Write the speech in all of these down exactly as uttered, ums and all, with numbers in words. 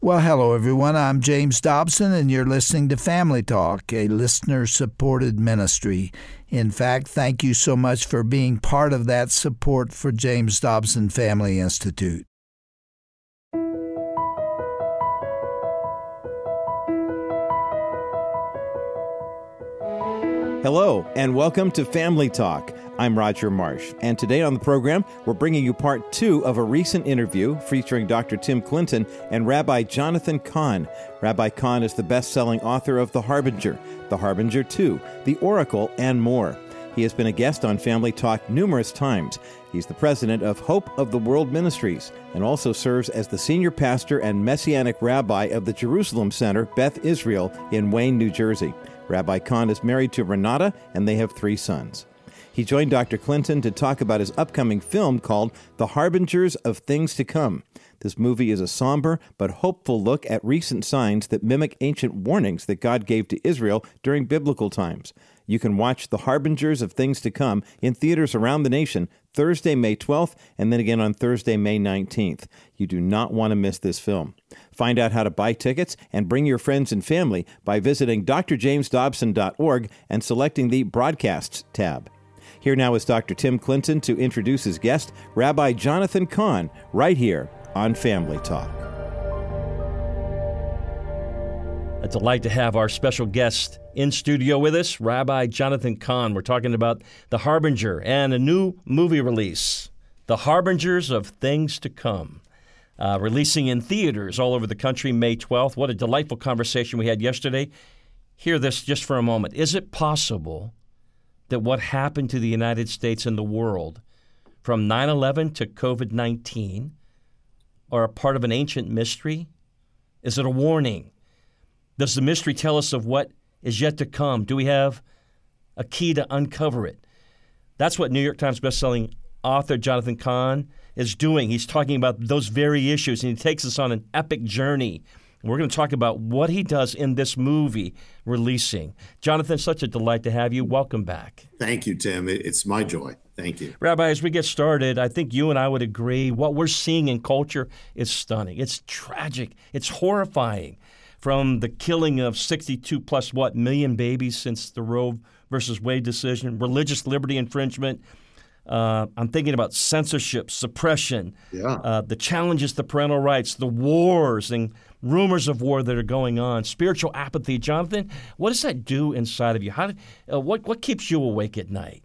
Well, hello, everyone. I'm James Dobson, and you're listening to Family Talk, a listener-supported ministry. In fact, thank you so much for being part of that support for James Dobson Family Institute. Hello, and welcome to Family Talk. I'm Roger Marsh, and today on the program, we're bringing you part two of a recent interview featuring Doctor Tim Clinton and Rabbi Jonathan Cahn. Rabbi Cahn is the best-selling author of The Harbinger, The Harbinger two, The Oracle, and more. He has been a guest on Family Talk numerous times. He's the president of Hope of the World Ministries and also serves as the senior pastor and messianic rabbi of the Jerusalem Center, Beth Israel, in Wayne, New Jersey. Rabbi Cahn is married to Renata, and they have three sons. He joined Doctor Clinton to talk about his upcoming film called The Harbingers of Things to Come. This movie is a somber but hopeful look at recent signs that mimic ancient warnings that God gave to Israel during biblical times. You can watch The Harbingers of Things to Come in theaters around the nation Thursday, May twelfth, and then again on Thursday, May nineteenth. You do not want to miss this film. Find out how to buy tickets and bring your friends and family by visiting d r james dobson dot org and selecting the Broadcasts tab. Here now is Doctor Tim Clinton to introduce his guest, Rabbi Jonathan Cahn, right here on Family Talk. A delight to have our special guest in studio with us, Rabbi Jonathan Cahn. We're talking about The Harbinger and a new movie release, The Harbingers of Things to Come, uh, releasing in theaters all over the country May twelfth. What a delightful conversation we had yesterday. Hear this just for a moment. Is it possible that what happened to the United States and the world from nine eleven to covid nineteen are a part of an ancient mystery? Is it a warning? Does the mystery tell us of what is yet to come? Do we have a key to uncover it? That's what New York Times bestselling author Jonathan Cahn is doing. He's talking about those very issues, and he takes us on an epic journey. We're going to talk about what he does in this movie releasing. Jonathan, such a delight to have you. Welcome back. Thank you, Tim. It's my joy. Thank you. Rabbi, as we get started, I think you and I would agree what we're seeing in culture is stunning. It's tragic. It's horrifying. From the killing of sixty-two plus, what, million babies since the Roe versus Wade decision, religious liberty infringement. Uh, I'm thinking about censorship, suppression, yeah. uh, the challenges to parental rights, the wars and rumors of war that are going on, spiritual apathy. Jonathan, what does that do inside of you? How? Uh, what what keeps you awake at night?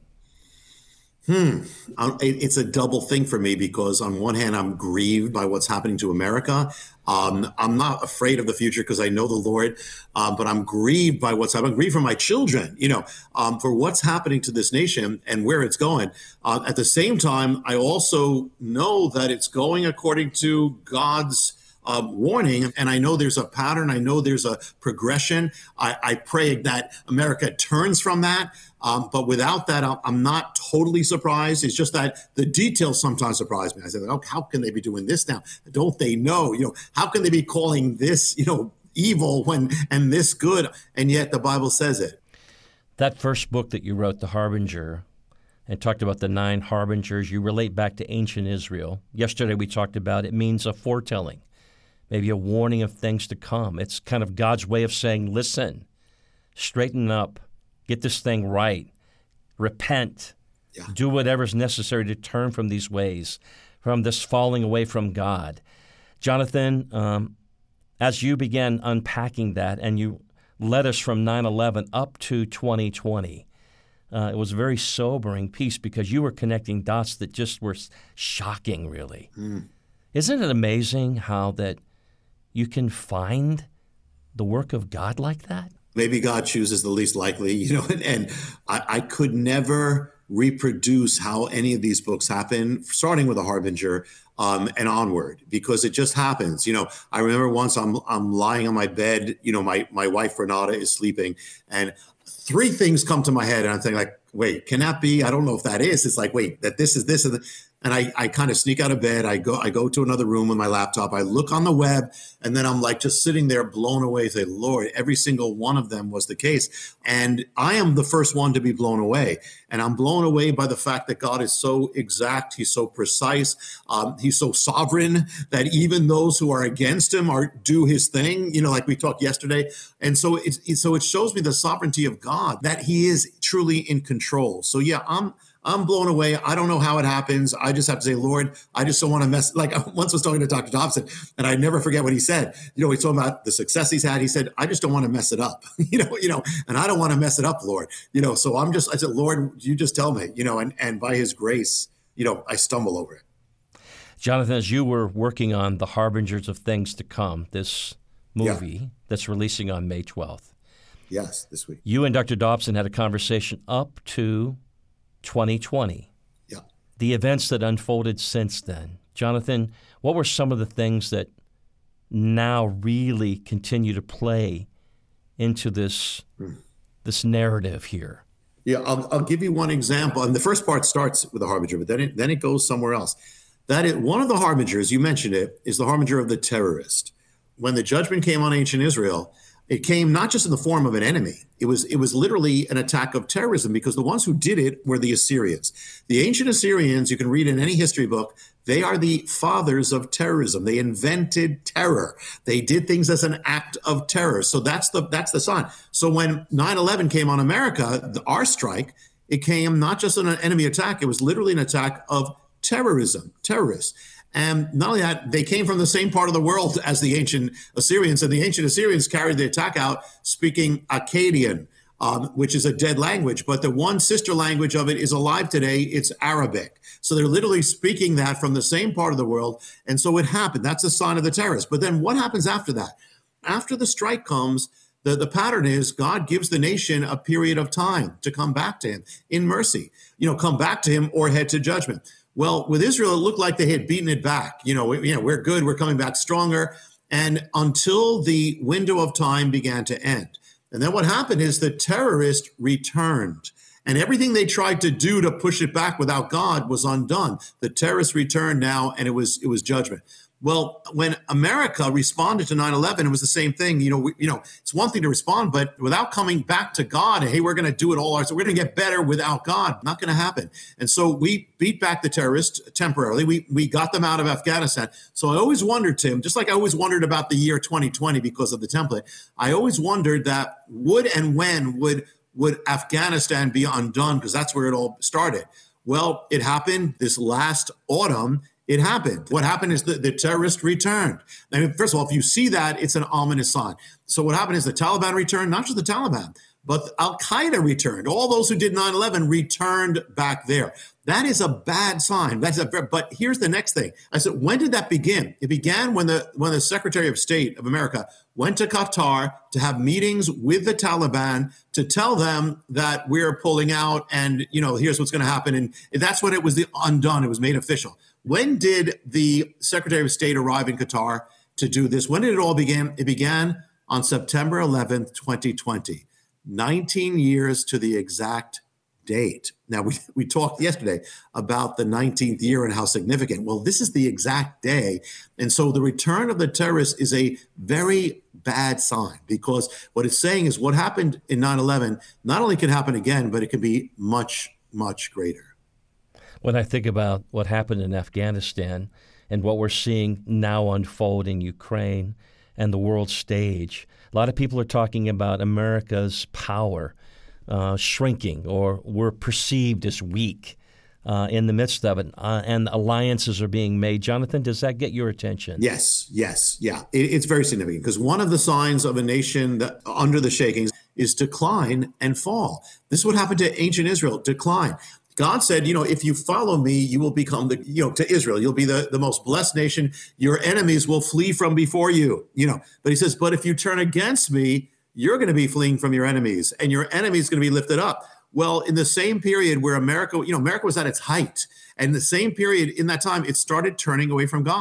Hmm. It's a double thing for me because on one hand, I'm grieved by what's happening to America. Um, I'm not afraid of the future because I know the Lord, uh, but I'm grieved by what's happening. I'm grieved for my children, you know, um, for what's happening to this nation and where it's going. Uh, at the same time, I also know that it's going according to God's Uh, warning. And I know there's a pattern. I know there's a progression. I, I pray that America turns from that. Um, but without that, I'm not totally surprised. It's just that the details sometimes surprise me. I say, oh, how can they be doing this now? Don't they know? You know, how can they be calling this, you know, evil when and this good? And yet the Bible says it. That first book that you wrote, The Harbinger, and talked about the nine harbingers, you relate back to ancient Israel. Yesterday we talked about it means a foretelling. Maybe a warning of things to come. It's kind of God's way of saying, listen, straighten up, get this thing right, repent, yeah. do whatever's necessary to turn from these ways, from this falling away from God. Jonathan, um, as you began unpacking that and you led us from nine eleven up to twenty twenty, uh, it was a very sobering piece because you were connecting dots that just were shocking, really. Mm. Isn't it amazing how that you can find the work of God like that? Maybe God chooses the least likely, you know, and, and I, I could never reproduce how any of these books happen, starting with The Harbinger um, and onward, because it just happens. You know, I remember once I'm I'm lying on my bed, you know, my, my wife Renata is sleeping, and three things come to my head, and I'm thinking like, wait, can that be? I don't know if that is. It's like, wait, that this is this. And And I, I kind of sneak out of bed. I go I go to another room with my laptop. I look on the web, and then I'm like just sitting there blown away. Say, Lord, every single one of them was the case. And I am the first one to be blown away. And I'm blown away by the fact that God is so exact. He's so precise. Um, he's so sovereign that even those who are against him are do his thing, you know, like we talked yesterday. And so it, it so it shows me the sovereignty of God, that he is truly in control. So yeah, I'm I'm blown away. I don't know how it happens. I just have to say, Lord, I just don't want to mess. Like I once was talking to Doctor Dobson, and I never forget what he said. You know, he's talking about the success he's had. He said, I just don't want to mess it up. you know, you know, and I don't want to mess it up, Lord. You know, so I'm just, I said, Lord, you just tell me, you know, and, and by his grace, you know, I stumble over it. Jonathan, as you were working on The Harbingers of Things to Come, this movie Yeah. that's releasing on May twelfth. Yes, this week. You and Doctor Dobson had a conversation up to twenty twenty. Yeah. The events that unfolded since then. Jonathan, what were some of the things that now really continue to play into this mm. this narrative here? Yeah, I'll, I'll give you one example. And the first part starts with the harbinger, but then it, then it goes somewhere else. That it, one of the harbingers, you mentioned it, is the harbinger of the terrorist. When the judgment came on ancient Israel, it came not just in the form of an enemy. It was it was literally an attack of terrorism, because the ones who did it were the Assyrians. The ancient Assyrians, you can read in any history book, they are the fathers of terrorism. They invented terror. They did things as an act of terror. So that's the that's the sign. So when nine eleven came on America, the, our strike, it came not just an enemy attack. It was literally an attack of terrorism, terrorists. And not only that, they came from the same part of the world as the ancient Assyrians. And the ancient Assyrians carried the attack out speaking Akkadian, um, which is a dead language. But the one sister language of it is alive today. It's Arabic. So they're literally speaking that from the same part of the world. And so it happened. That's a sign of the terrorists. But then what happens after that? After the strike comes, the, the pattern is God gives the nation a period of time to come back to him in mercy, you know, come back to him or head to judgment. Well, with Israel, it looked like they had beaten it back. You know, we, you know, we're good. We're coming back stronger. And until the window of time began to end. And then what happened is the terrorist returned. And everything they tried to do to push it back without God was undone. The terrorists returned now, and it was it was judgment. Well, when America responded to nine eleven, it was the same thing. You know, we, you know, it's one thing to respond, but without coming back to God, hey, we're going to do it all ourselves. We're going to get better without God. Not going to happen. And so we beat back the terrorists temporarily. We we got them out of Afghanistan. So I always wondered, Tim, just like I always wondered about the year twenty twenty because of the template, I always wondered that would and when would would Afghanistan be undone, because that's where it all started. Well, it happened this last autumn. It happened. What happened is that the terrorist returned. I mean, first of all, if you see that, it's an ominous sign. So what happened is the Taliban returned, not just the Taliban, but Al-Qaeda returned. All those who did nine eleven returned back there. That is a bad sign. That's a, but here's the next thing. I said, when did that begin? It began when the when the Secretary of State of America went to Qatar to have meetings with the Taliban to tell them that we're pulling out and, you know, here's what's going to happen. And that's when it was the undone. It was made official. When did the Secretary of State arrive in Qatar to do this? When did it all begin? It began on September eleventh, twenty twenty. nineteen years to the exact date. Now, we, we talked yesterday about the nineteenth year and how significant. Well, this is the exact day. And so the return of the terrorists is a very bad sign, because what it's saying is what happened in nine eleven not only can happen again, but it can be much, much greater. When I think about what happened in Afghanistan and what we're seeing now unfold in Ukraine and the world stage, a lot of people are talking about America's power uh, shrinking, or we're perceived as weak uh, in the midst of it, uh, and alliances are being made. Jonathan, does that get your attention? Yes, yes, yeah. It, it's very significant, because one of the signs of a nation that under the shakings is decline and fall. This is what happened to ancient Israel, decline. God said, you know, if you follow me, you will become the, you know, to Israel, you'll be the, the most blessed nation. Your enemies will flee from before you, you know. But he says, but if you turn against me, you're going to be fleeing from your enemies, and your enemy is going to be lifted up. Well, in the same period where America, you know, America was at its height, and the same period in that time, it started turning away from God.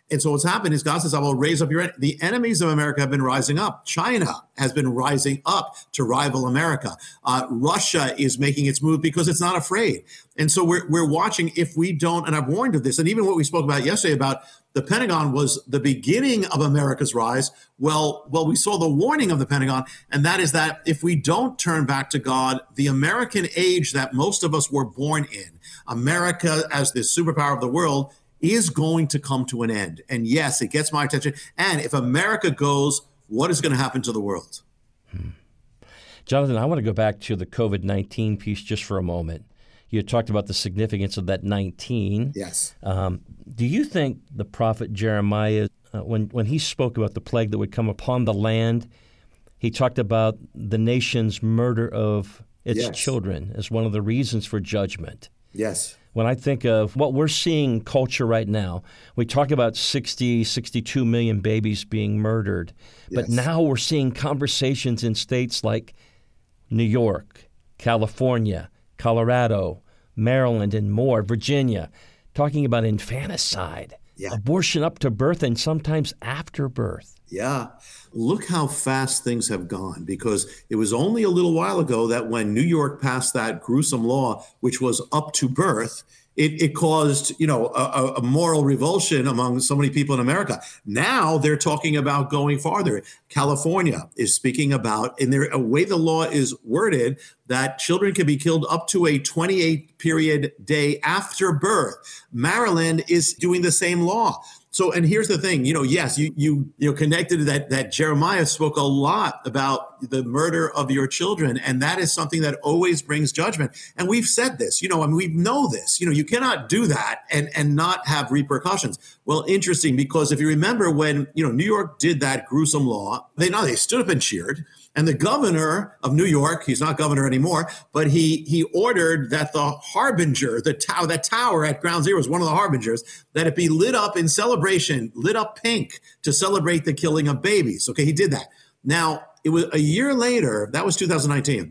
And so what's happened is God says, I will raise up your, en-. the enemies of America have been rising up. China has been rising up to rival America. Uh, Russia is making its move because it's not afraid. And so we're, we're watching if we don't, and I've warned of this, and even what we spoke about yesterday about the Pentagon was the beginning of America's rise. Well, well, we saw the warning of the Pentagon, and that is that if we don't turn back to God, the American age that most of us were born in, America as the superpower of the world, is going to come to an end. And yes, it gets my attention. And if America goes, what is going to happen to the world? Hmm. Jonathan, I want to go back to the COVID nineteen piece just for a moment. You talked about the significance of that nineteen. Yes. Um, do you think the prophet Jeremiah, uh, when, when he spoke about the plague that would come upon the land, he talked about the nation's murder of its yes. children as one of the reasons for judgment? Yes. When I think of what we're seeing in culture right now, we talk about sixty, sixty-two million babies being murdered. But Yes. now we're seeing conversations in states like New York, California, Colorado, Maryland, and more, Virginia, talking about infanticide, Yeah. abortion up to birth and sometimes after birth. Yeah. Look how fast things have gone, because it was only a little while ago that when New York passed that gruesome law, which was up to birth, it, it caused, you know, a, a moral revulsion among so many people in America. Now they're talking about going farther. California is speaking about, in their a way the law is worded, that children can be killed up to a twenty-eight period day after birth. Maryland is doing the same law. So, and here's the thing, you know, yes, you you you know, connected to that, that Jeremiah spoke a lot about the murder of your children. And that is something that always brings judgment. And we've said this, you know, and we know this, you know, you cannot do that and, and not have repercussions. Well, interesting, because if you remember when, you know, New York did that gruesome law, they know they stood up and cheered. And the governor of New York, he's not governor anymore, but he he ordered that the Harbinger, the tower, that tower at Ground Zero was one of the Harbingers, that it be lit up in celebration, lit up pink to celebrate the killing of babies. Okay, he did that. Now, it was a year later, that was two thousand nineteen.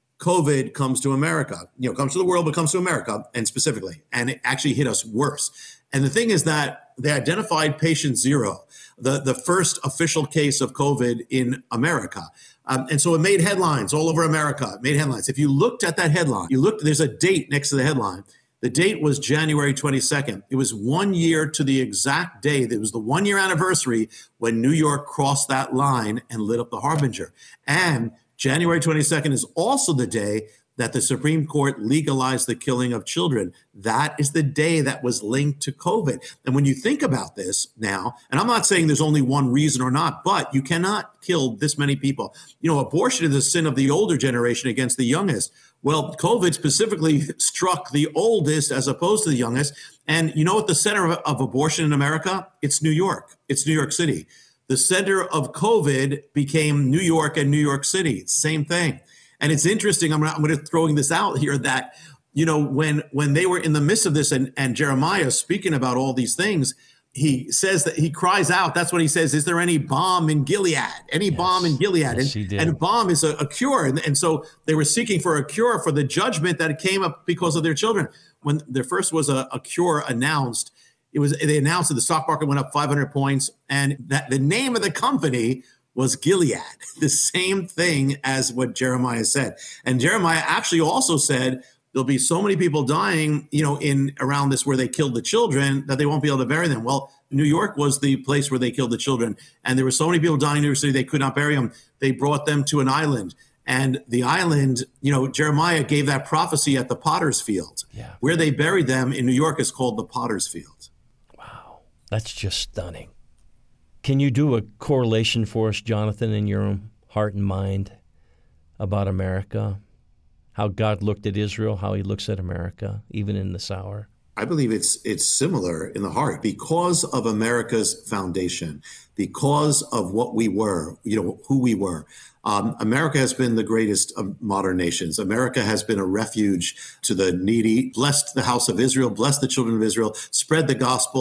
COVID comes to America, you know, comes to the world, but comes to America, and specifically, and it actually hit us worse. And the thing is that they identified patient zero, the, the first official case of COVID in America. Um, and so it made headlines all over America. It made headlines. If you looked at that headline, you looked, there's a date next to the headline. The date was January twenty-second. It was one year to the exact day. It was the one year anniversary when New York crossed that line and lit up the Harbinger. And January twenty-second is also the day that the Supreme Court legalized the killing of children. That is the day that was linked to COVID. And when you think about this now, and I'm not saying there's only one reason or not, but you cannot kill this many people. You know, abortion is the sin of the older generation against the youngest. Well, COVID specifically struck the oldest as opposed to the youngest. And you know what the center of, of abortion in America? It's New York. It's New York City. The center of COVID became New York and New York City. Same thing. And it's interesting, I'm, I'm going to throwing this out here, that, you know, when when they were in the midst of this and, and Jeremiah speaking about all these things, he says that he cries out. That's what he says. Is there any balm in Gilead? Any yes. balm in Gilead? Yes, and, he did. and balm is a, a cure. And, and so they were seeking for a cure for the judgment that came up because of their children. When there first was a, a cure announced, it was they announced that the stock market went up five hundred points, and that the name of the company was Gilead, the same thing as what Jeremiah said. And Jeremiah actually also said there'll be so many people dying, you know, in around this where they killed the children that they won't be able to bury them. Well, New York was the place where they killed the children. And there were so many people dying in New York City, they could not bury them. They brought them to an island. And the island, you know, Jeremiah gave that prophecy at the Potter's Field. Yeah. Where they buried them in New York is called the Potter's Field. Wow. That's just stunning. Can you do a correlation for us, Jonathan, in your own heart and mind about America? How God looked at Israel, how he looks at America, even in this hour? I believe it's it's similar in the heart because of America's foundation, because of what we were, you know, who we were. Um, America has been the greatest of modern nations. America has been a refuge to the needy, blessed the house of Israel, blessed the children of Israel, spread the gospel.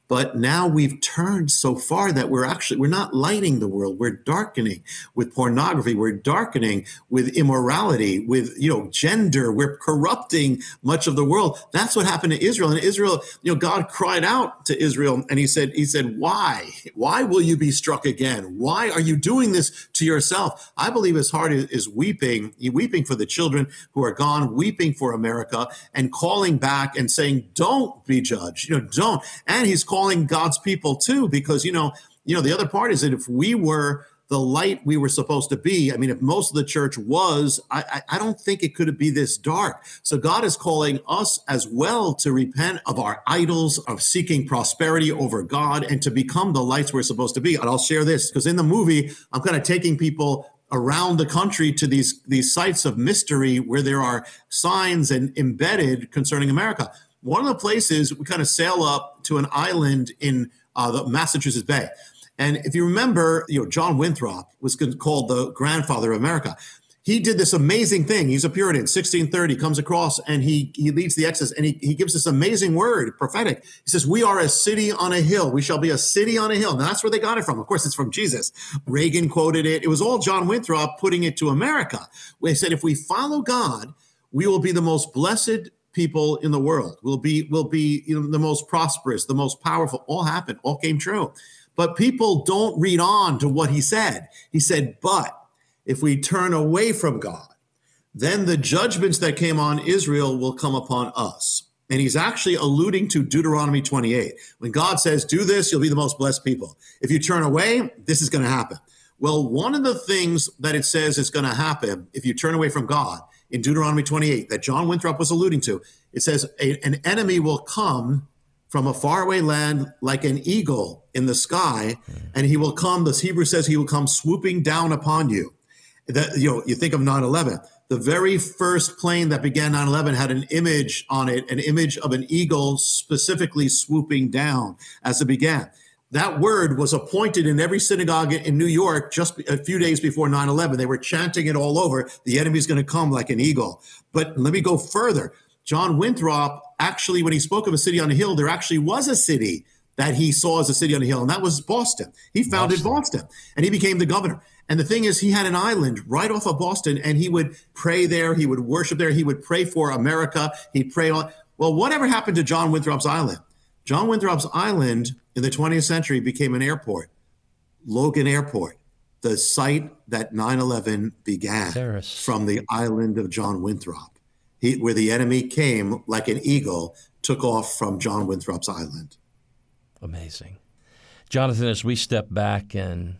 But now we've turned so far that we're actually, we're not lighting the world. We're darkening with pornography. We're darkening with immorality, with, you know, gender. We're corrupting much of the world. That's what happened to Israel. And Israel, you know, God cried out to Israel and he said, he said, why? Why will you be struck again? Why are you doing this to yourself? I believe his heart is, is weeping, weeping for the children who are gone, weeping for America, and calling back and saying, don't be judged, you know, don't. And he's calling God's people too, because, you know, you know, the other part is that if we were the light we were supposed to be, I mean, if most of the church was, I, I, I don't think it could be this dark. So God is calling us as well to repent of our idols, of seeking prosperity over God, and to become the lights we're supposed to be. And I'll share this because in the movie, I'm kind of taking people around the country to these, these sites of mystery where there are signs and embedded concerning America. One of the places we kind of sail up to an island in uh, the Massachusetts Bay. And if you remember, you know, John Winthrop was called the grandfather of America. He did this amazing thing. He's a Puritan, sixteen thirty, comes across and he he leads the Exodus and he, he gives this amazing word, prophetic. He says, we are a city on a hill. We shall be a city on a hill. Now that's where they got it from. Of course, it's from Jesus. Reagan quoted it. It was all John Winthrop putting it to America. Where he said, if we follow God, we will be the most blessed people in the world. We'll be, we'll be you know, the most prosperous, the most powerful. All happened, all came true. But people don't read on to what he said. He said, but if we turn away from God, then the judgments that came on Israel will come upon us. And he's actually alluding to Deuteronomy twenty-eight. When God says, do this, you'll be the most blessed people. If you turn away, this is going to happen. Well, one of the things that it says is going to happen if you turn away from God in Deuteronomy twenty-eight that John Winthrop was alluding to, it says a, an enemy will come from a faraway land like an eagle in the sky, and he will come, the Hebrew says he will come swooping down upon you. That, you know, you think of nine eleven. The very first plane that began nine eleven had an image on it, an image of an eagle specifically swooping down as it began. That word was appointed in every synagogue in New York just a few days before nine eleven. They were chanting it all over. The enemy's going to come like an eagle. But let me go further. John Winthrop, actually, when he spoke of a city on a hill, there actually was a city that he saw as a city on a hill, and that was Boston. He founded Boston, Boston and he became the governor. And the thing is, he had an island right off of Boston, and he would pray there. He would worship there. He would pray for America. He'd pray on. Well, whatever happened to John Winthrop's island? John Winthrop's island in the twentieth century became an airport, Logan Airport, the site that nine eleven began Paris. From the island of John Winthrop, he, where the enemy came like an eagle, took off from John Winthrop's island. Amazing. Jonathan, as we step back and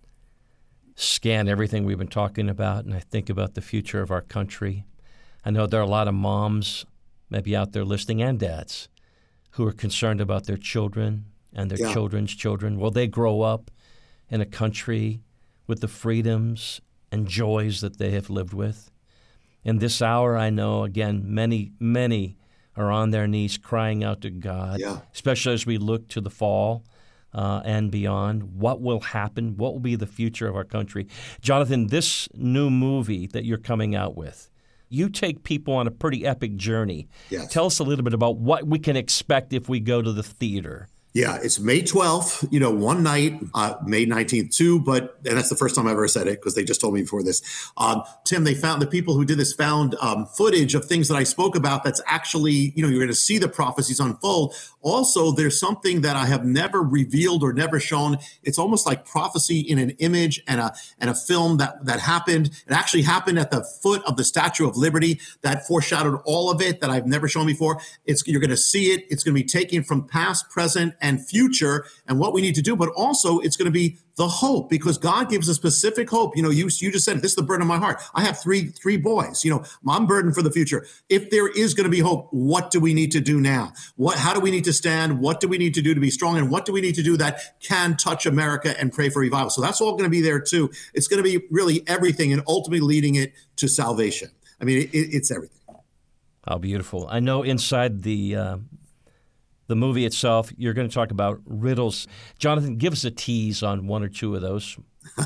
scan everything we've been talking about, and I think about the future of our country, I know there are a lot of moms maybe out there listening and dads who are concerned about their children and their yeah. children's children. Will they grow up in a country with the freedoms and joys that they have lived with? In this hour, I know, again, many, many are on their knees crying out to God, yeah. especially as we look to the fall uh, and beyond. What will happen? What will be the future of our country? Jonathan, this new movie that you're coming out with, you take people on a pretty epic journey. Yes. Tell us a little bit about what we can expect if we go to the theater. Yeah, it's May twelfth, you know, one night, uh, May nineteenth too, but, and that's the first time I've ever said it because they just told me before this. Um, Tim, they found, the people who did this found um, footage of things that I spoke about that's actually, you know, you're going to see the prophecies unfold. Also, there's something that I have never revealed or never shown. It's almost like prophecy in an image and a and a film that, that happened. It actually happened at the foot of the Statue of Liberty that foreshadowed all of it that I've never shown before. It's, you're going to see it. It's going to be taken from past, present, and future and what we need to do, but also it's going to be the hope, because God gives a specific hope. You know, you, you just said, this is the burden of my heart. I have three, three boys, you know, I'm burdened for the future. If there is going to be hope, what do we need to do now? What, how do we need to stand? What do we need to do to be strong? And what do we need to do that can touch America and pray for revival? So that's all going to be there too. It's going to be really everything and ultimately leading it to salvation. I mean, it, it's everything. How beautiful. I know inside the, uh, The movie itself, you're going to talk about riddles. Jonathan, give us a tease on one or two of those.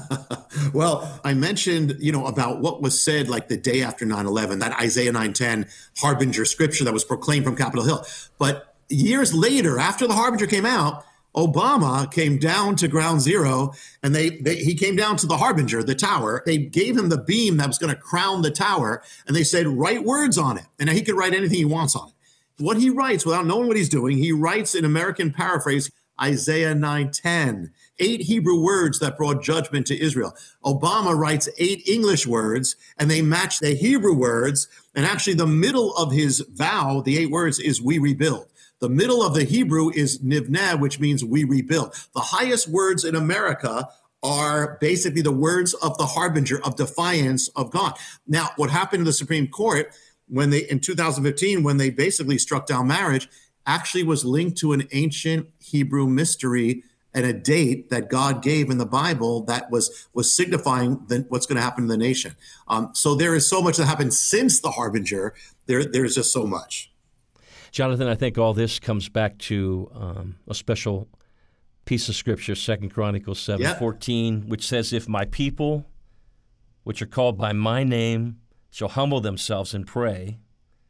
Well, I mentioned, you know, about what was said like the day after nine eleven, that Isaiah nine ten Harbinger scripture that was proclaimed from Capitol Hill. But years later, after the Harbinger came out, Obama came down to ground zero, and they, they he came down to the Harbinger, the tower. They gave him the beam that was going to crown the tower, and they said, write words on it. And he could write anything he wants on it. What he writes, without knowing what he's doing, he writes in American paraphrase, Isaiah nine ten, eight Hebrew words that brought judgment to Israel. Obama writes eight English words, and they match the Hebrew words. And actually, the middle of his vow, the eight words, is we rebuild. The middle of the Hebrew is nivneh, which means we rebuild. The highest words in America are basically the words of the Harbinger of defiance of God. Now, what happened in the Supreme Court when they, in two thousand fifteen, when they basically struck down marriage, actually was linked to an ancient Hebrew mystery and a date that God gave in the Bible that was, was signifying the, what's going to happen in the nation. Um, so there is so much that happened since the Harbinger. There, there's just so much. Jonathan, I think all this comes back to um, a special piece of Scripture, Second Chronicles seven Yep. fourteen, which says, if my people, which are called by my name, shall humble themselves and pray,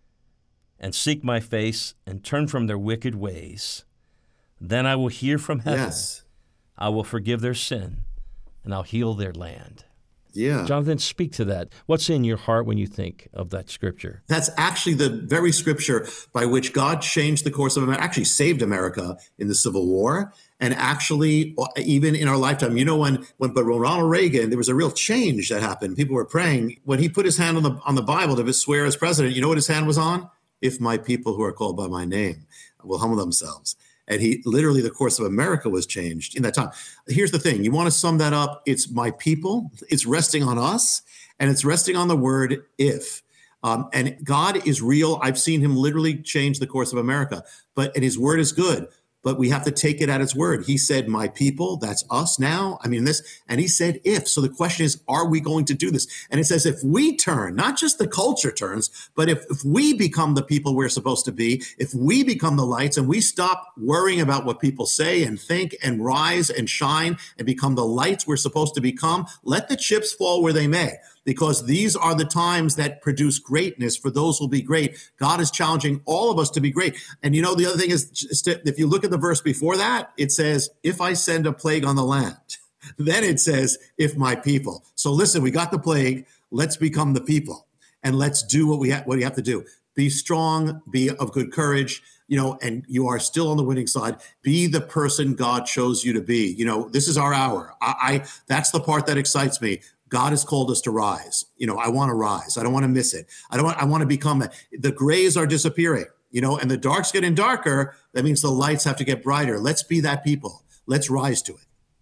and seek my face, and turn from their wicked ways, then I will hear from heaven. Yes. I will forgive their sin, and I'll heal their land. Yeah. Jonathan, speak to that. What's in your heart when you think of that Scripture? That's actually the very Scripture by which God changed the course of America, actually saved America in the Civil War, and actually even in our lifetime. You know, when when but Ronald Reagan, there was a real change that happened. People were praying. When he put his hand on the on the Bible to swear as president, you know what his hand was on? If my people who are called by my name will humble themselves. And he literally, the course of America was changed in that time. Here's the thing. You want to sum that up? It's my people. It's resting on us. And it's resting on the word if. Um, and God is real. I've seen him literally change the course of America. But and his word is good. But we have to take it at its word. He said, my people, that's us now. I mean, this, and he said, if. So the question is, are we going to do this? And it says, if we turn, not just the culture turns, but if, if we become the people we're supposed to be, if we become the lights and we stop worrying about what people say and think and rise and shine and become the lights we're supposed to become, let the chips fall where they may. Because these are the times that produce greatness for those who will be great. God is challenging all of us to be great. And you know, the other thing is, just if you look at the verse before that, it says, if I send a plague on the land, then it says, if my people. So listen, we got the plague. Let's become the people and let's do what we ha- what we have to do. Be strong, be of good courage, you know, and you are still on the winning side. Be the person God chose you to be. You know, this is our hour. I, I that's the part that excites me. God has called us to rise. You know, I want to rise. I don't want to miss it. I don't want, I want to become that. The grays are disappearing, you know, and the dark's getting darker. That means the lights have to get brighter. Let's be that people. Let's rise to it.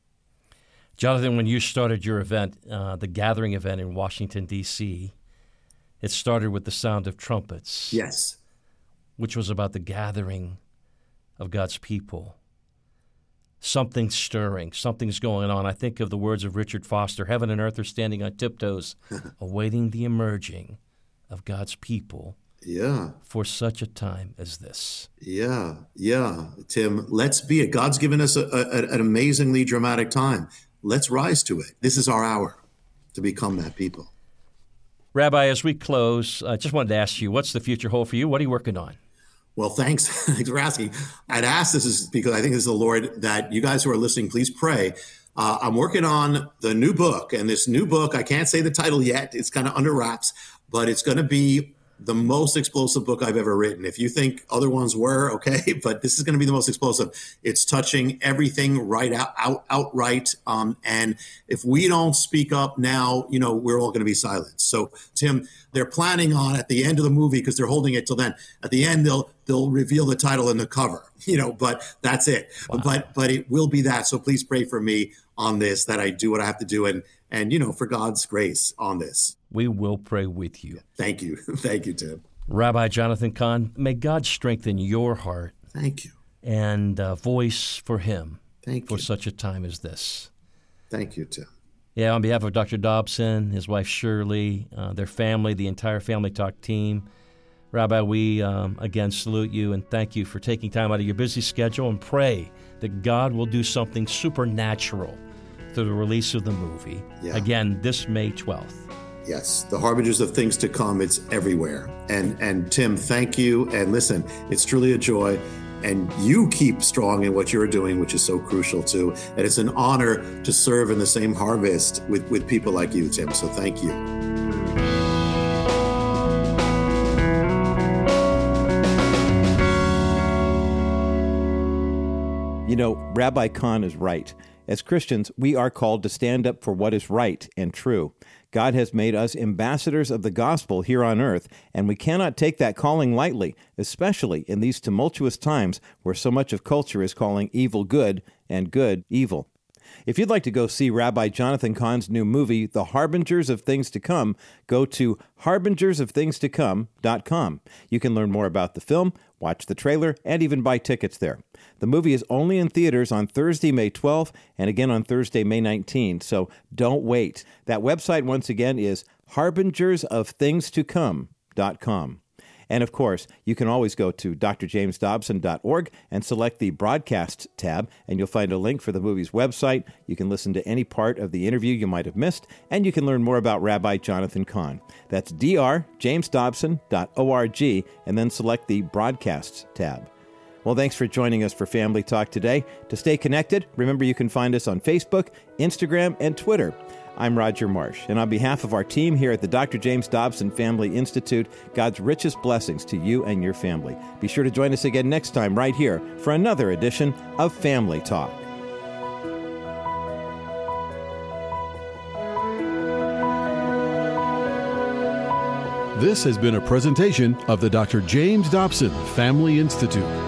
Jonathan, when you started your event, uh, the gathering event in Washington, D C, it started with the sound of trumpets. Yes. Which was about the gathering of God's people. Something's stirring. Something's going on. I think of the words of Richard Foster, heaven and earth are standing on tiptoes, awaiting the emerging of God's people. Yeah. For such a time as this. Yeah. Yeah. Tim, let's be it. God's given us a, a, an amazingly dramatic time. Let's rise to it. This is our hour to become that people. Rabbi, as we close, I just wanted to ask you, what's the future hold for you? What are you working on? Well, thanks. Thanks for asking. I'd ask this is because I think this is the Lord that you guys who are listening, please pray. Uh, I'm working on the new book, and this new book, I can't say the title yet. It's kind of under wraps, but it's going to be the most explosive book I've ever written. If you think other ones were, okay, but this is going to be the most explosive. It's touching everything right out, out outright. Um, and if we don't speak up now, you know, we're all going to be silenced. So, Tim, they're planning on at the end of the movie, because they're holding it till then, at the end, they'll they'll reveal the title and the cover, you know, but that's it. Wow. But but it will be that. So please pray for me on this, that I do what I have to do, and and, you know, for God's grace on this. We will pray with you. Thank you. Thank you, Tim. Rabbi Jonathan Cahn, may God strengthen your heart. Thank you. And uh, voice for him. Thank for you. For such a time as this. Thank you, Tim. Yeah, on behalf of Doctor Dobson, his wife Shirley, uh, their family, the entire Family Talk team, Rabbi, we um, again salute you and thank you for taking time out of your busy schedule, and pray that God will do something supernatural through the release of the movie. Yeah. Again, this May twelfth. Yes, the harbingers of things to come. It's everywhere. And and Tim, thank you. And listen, it's truly a joy. and you keep strong in what you're doing, which is so crucial too. And it's an honor to serve in the same harvest with, with people like you, Tim. So thank you. You know, Rabbi Kahn is right. As Christians, we are called to stand up for what is right and true. God has made us ambassadors of the gospel here on earth, and we cannot take that calling lightly, especially in these tumultuous times where so much of culture is calling evil good and good evil. If you'd like to go see Rabbi Jonathan Cahn's new movie, The Harbingers of Things to Come, go to harbingers of things to come dot com. You can learn more about the film, watch the trailer, and even buy tickets there. The movie is only in theaters on Thursday, May twelfth, and again on Thursday, May nineteenth, so don't wait. That website, once again, is harbingers of things to come dot com. And of course, you can always go to d r james dobson dot org and select the Broadcasts tab, and you'll find a link for the movie's website. You can listen to any part of the interview you might have missed, and you can learn more about Rabbi Jonathan Cahn. That's d r james dobson dot org, and then select the Broadcasts tab. Well, thanks for joining us for Family Talk today. To stay connected, remember you can find us on Facebook, Instagram, and Twitter. I'm Roger Marsh, and on behalf of our team here at the Doctor James Dobson Family Institute, God's richest blessings to you and your family. Be sure to join us again next time right here for another edition of Family Talk. This has been a presentation of the Doctor James Dobson Family Institute.